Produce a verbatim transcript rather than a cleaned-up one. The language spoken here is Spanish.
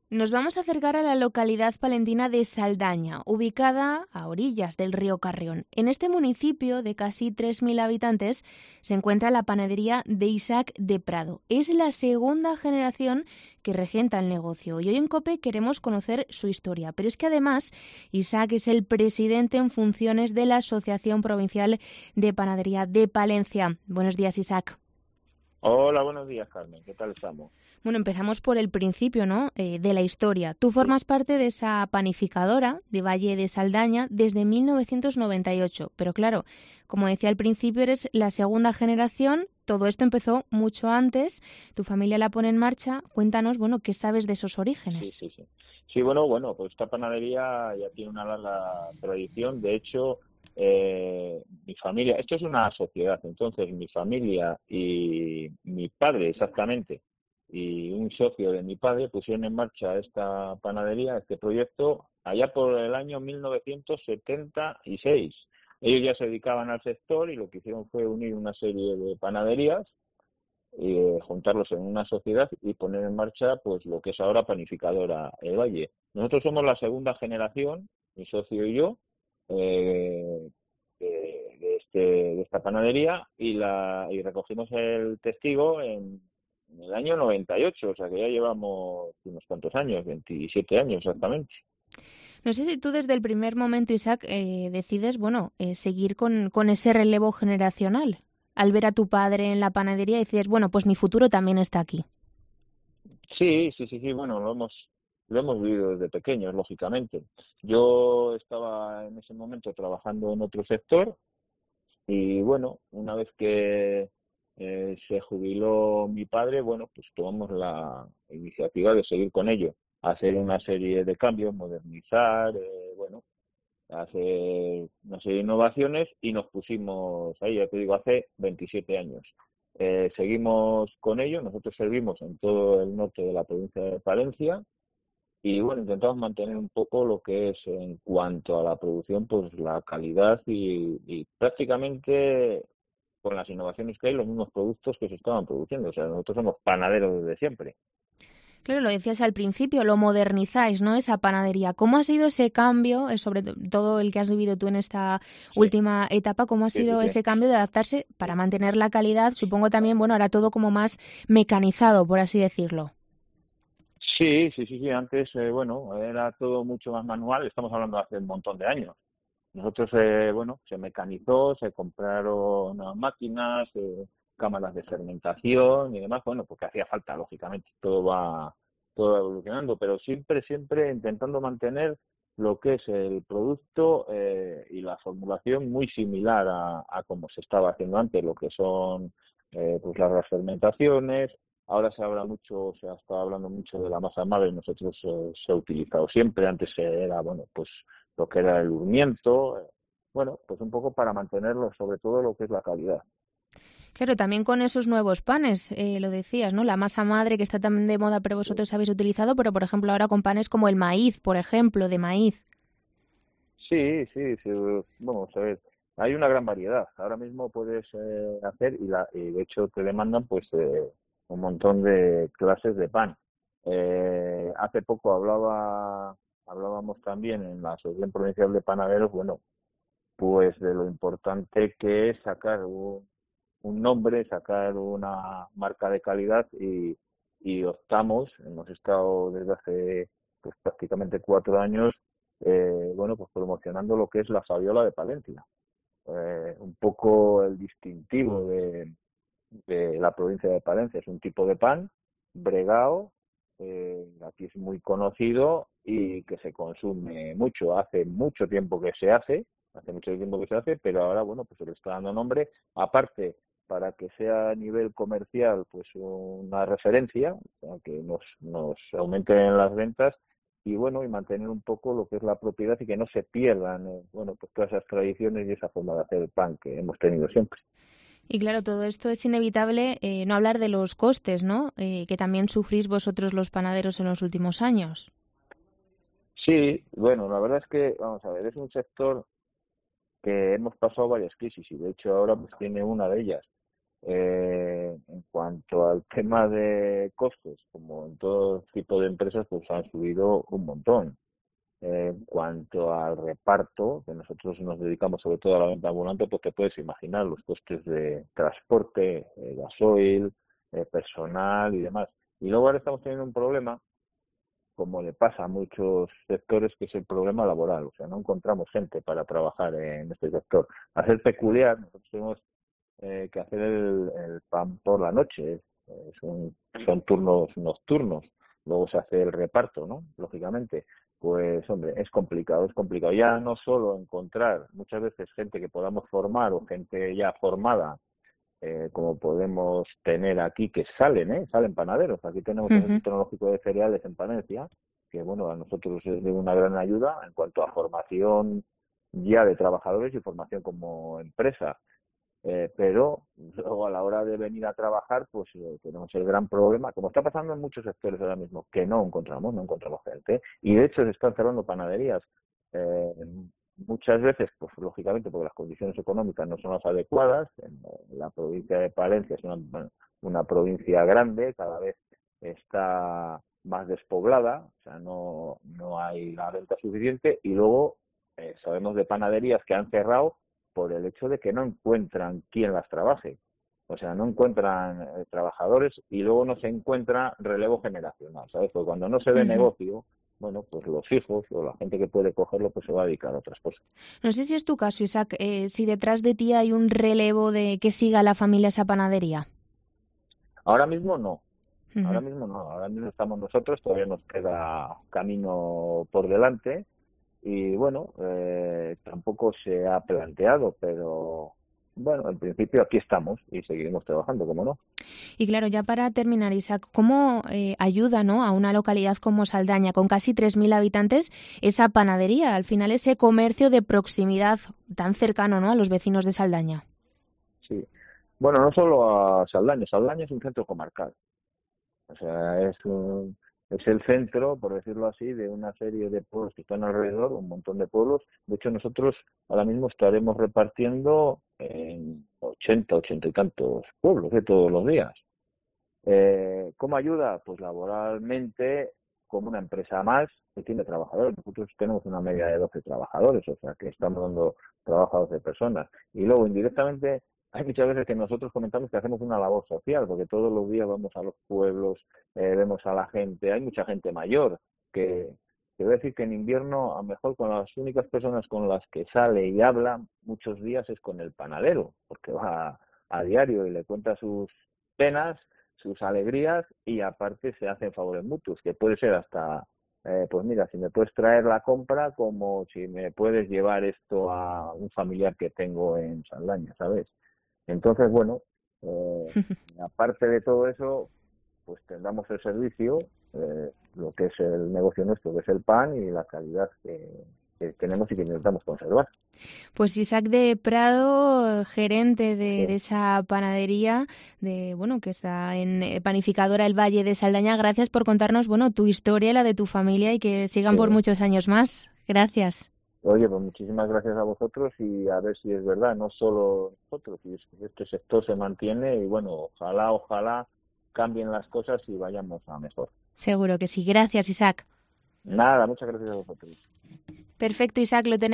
Nos vamos a acercar a la localidad palentina de Saldaña, ubicada a orillas del río Carrión. En este municipio de casi tres mil habitantes se encuentra la panadería de Isaac de Prado. Es la segunda generación que regenta el negocio y hoy en COPE queremos conocer su historia. Pero es que además Isaac es el presidente en funciones de la Asociación Provincial de Panadería de Palencia. Buenos días, Isaac. Hola, buenos días, Carmen. ¿Qué tal estamos? Bueno, empezamos por el principio, ¿no? Eh, de la historia. Tú Sí, formas parte de esa panificadora de Valle de Saldaña desde mil novecientos noventa y ocho. Pero claro, como decía al principio, eres la segunda generación. Todo esto empezó mucho antes. Tu familia la pone en marcha. Cuéntanos, bueno, ¿qué sabes de esos sí, orígenes? sí, sí. Sí, bueno, bueno, pues esta panadería ya tiene una larga tradición. De hecho, eh, mi familia, esto es una sociedad, entonces mi familia y mi padre exactamente, y un socio de mi padre pusieron en marcha esta panadería, este proyecto, allá por el año mil novecientos setenta y seis. Ellos ya se dedicaban al sector y lo que hicieron fue unir una serie de panaderías y eh, juntarlos en una sociedad y poner en marcha pues lo que es ahora Panificadora El Valle. Nosotros somos la segunda generación, mi socio y yo, eh, de, de este, de esta panadería y, la, y recogimos el testigo en, en el año noventa y ocho, o sea que ya llevamos unos cuantos años, veintisiete años exactamente. No sé si tú desde el primer momento, Isaac, eh, decides, bueno, eh, seguir con, con ese relevo generacional. Al ver a tu padre en la panadería decides, bueno, pues mi futuro también está aquí. Sí, sí, sí, sí, bueno, lo hemos, lo hemos vivido desde pequeños, lógicamente. Yo estaba en ese momento trabajando en otro sector. Y bueno, una vez que eh, se jubiló mi padre, bueno, pues tomamos la iniciativa de seguir con ello, hacer una serie de cambios, modernizar, eh, bueno, hacer una serie de innovaciones y nos pusimos ahí, ya te digo, hace veintisiete años. Eh, seguimos con ello, nosotros servimos en todo el norte de la provincia de Palencia y bueno, intentamos mantener un poco lo que es en cuanto a la producción, pues la calidad y, y prácticamente con las innovaciones que hay, los mismos productos que se estaban produciendo. O sea, nosotros somos panaderos desde siempre. Claro, lo decías al principio, lo modernizáis, ¿no? Esa panadería. ¿Cómo ha sido ese cambio, eh, sobre to- todo el que has vivido tú en esta Sí, última etapa, cómo ha sí, sí, sido sí. ese cambio de adaptarse para Sí, mantener la calidad? Supongo también, bueno, ahora todo como más mecanizado, por así decirlo. sí, sí, sí, sí. Antes, eh, bueno, era todo mucho más manual. Estamos hablando de hace un montón de años. Nosotros, eh, bueno, se mecanizó, se compraron nuevas máquinas, eh, cámaras de fermentación y demás, bueno, porque hacía falta, lógicamente, todo va, todo va evolucionando, pero siempre, siempre intentando mantener lo que es el producto eh, y la formulación muy similar a, a como se estaba haciendo antes, lo que son eh, pues las fermentaciones. Ahora se habla mucho, se ha estado hablando mucho de la masa madre, nosotros eh, se ha utilizado siempre, antes era, bueno, pues lo que era el urmiento, eh, bueno, pues un poco para mantenerlo, sobre todo lo que es la calidad. Claro, también con esos nuevos panes, eh, lo decías, ¿no? La masa madre que está también de moda, pero Sí, vosotros habéis utilizado, pero por ejemplo ahora con panes como el maíz, por ejemplo, de maíz. sí, sí, sí, vamos a ver, hay una gran variedad. Ahora mismo puedes eh, hacer y, la, y de hecho te demandan pues eh, un montón de clases de pan. Eh, hace poco hablaba, hablábamos también en la Asociación Provincial de Panaderos, bueno, pues de lo importante que es sacar un, un nombre, sacar una marca de calidad y, y optamos, hemos estado desde hace pues, prácticamente cuatro años, eh, bueno, pues promocionando lo que es la Saviola de Palencia, eh, un poco el distintivo de, de la provincia de Palencia. Es un tipo de pan bregao, eh, aquí es muy conocido y que se consume mucho. Hace mucho tiempo que se hace, hace mucho tiempo que se hace, pero ahora, bueno, pues se le está dando nombre, aparte para que sea a nivel comercial pues una referencia, o sea, que nos, nos aumenten las ventas y bueno, y mantener un poco lo que es la propiedad y que no se pierdan, eh, bueno, pues todas esas tradiciones y esa forma de hacer el pan que hemos tenido siempre. Y claro, todo esto es inevitable, eh, no hablar de los costes, ¿no? Eh, que también sufrís vosotros los panaderos en los últimos años. Sí, bueno, la verdad es que, vamos a ver, es un sector que hemos pasado varias crisis y de hecho ahora pues tiene una de ellas. Eh, en cuanto al tema de costes, como en todo tipo de empresas, pues han subido un montón. Eh, en cuanto al reparto, que nosotros nos dedicamos sobre todo a la venta ambulante, pues te puedes imaginar los costes de transporte, eh, gasoil, eh, personal y demás. Y luego ahora estamos teniendo un problema, como le pasa a muchos sectores, que es el problema laboral. O sea, no encontramos gente para trabajar en este sector. A ser peculiar, nosotros tenemos eh, que hacer el, el pan por la noche. Es, es un- son turnos nocturnos. Luego se hace el reparto, ¿no? Lógicamente. Pues, hombre, es complicado, es complicado. Ya no solo encontrar muchas veces gente que podamos formar o gente ya formada, eh, como podemos tener aquí, que salen, ¿eh? Salen panaderos. Aquí tenemos el Centro Ujú. Tecnológico de Cereales en Palencia, que, bueno, a nosotros es de una gran ayuda en cuanto a formación ya de trabajadores y formación como empresa. Eh, pero luego a la hora de venir a trabajar, pues eh, tenemos el gran problema, como está pasando en muchos sectores ahora mismo, que no encontramos, no encontramos gente. Y de hecho se están cerrando panaderías. Eh, muchas veces, pues lógicamente, porque las condiciones económicas no son las adecuadas. En la provincia de Palencia es una, una provincia grande, cada vez está más despoblada, o sea, no, no hay la venta suficiente. Y luego eh, sabemos de panaderías que han cerrado por el hecho de que no encuentran quién las trabaje. O sea, no encuentran eh, trabajadores y luego no se encuentra relevo generacional, ¿sabes? Porque cuando no se ve Ujú. negocio, bueno, pues los hijos o la gente que puede cogerlo, pues se va a dedicar a otras cosas. No sé si es tu caso, Isaac, eh, si detrás de ti hay un relevo de que siga la familia esa panadería. Ahora mismo no, ahora Ujú. mismo no, ahora mismo estamos nosotros, todavía nos queda camino por delante y bueno, eh, tampoco se ha planteado, pero bueno, en principio aquí estamos y seguiremos trabajando, como no. Y claro, ya para terminar, Isaac, ¿cómo eh, ayuda, ¿no?, a una localidad como Saldaña, con casi tres mil habitantes, esa panadería, al final ese comercio de proximidad tan cercano, ¿no?, a los vecinos de Saldaña? Sí. Bueno, no solo a Saldaña, Saldaña es un centro comarcal. O sea, es un- es el centro, por decirlo así, de una serie de pueblos que están alrededor, un montón de pueblos. De hecho, nosotros ahora mismo estaremos repartiendo en ochenta, ochenta y tantos pueblos de todos los días. Eh, ¿cómo ayuda? Pues laboralmente, como una empresa más que tiene trabajadores. Nosotros tenemos una media de doce trabajadores, o sea que estamos dando trabajo a doce personas. Y luego, indirectamente, hay muchas veces que nosotros comentamos que hacemos una labor social, porque todos los días vamos a los pueblos, eh, vemos a la gente, hay mucha gente mayor que, te voy a decir que en invierno, a lo mejor con las únicas personas con las que sale y habla muchos días es con el panadero, porque va a, a diario y le cuenta sus penas, sus alegrías y aparte se hacen favores mutuos, que puede ser hasta, eh, pues mira, si me puedes traer la compra, como si me puedes llevar esto a un familiar que tengo en Saldaña, ¿sabes? Entonces, bueno, eh, aparte de todo eso, pues tendremos el servicio, eh, lo que es el negocio nuestro, que es el pan y la calidad que, que tenemos y que intentamos conservar. Pues Isaac de Prado, gerente de, de Sí, esa panadería, de bueno, que está en eh, Panificadora El Valle de Saldaña, gracias por contarnos, bueno, tu historia, la de tu familia y que sigan por sí. muchos años más. Gracias. Oye, pues muchísimas gracias a vosotros y a ver si es verdad, no solo nosotros, si es que este sector se mantiene y bueno, ojalá, ojalá cambien las cosas y vayamos a mejor. Seguro que sí. Gracias, Isaac. Nada, muchas gracias a vosotros. Perfecto, Isaac, lo tenemos.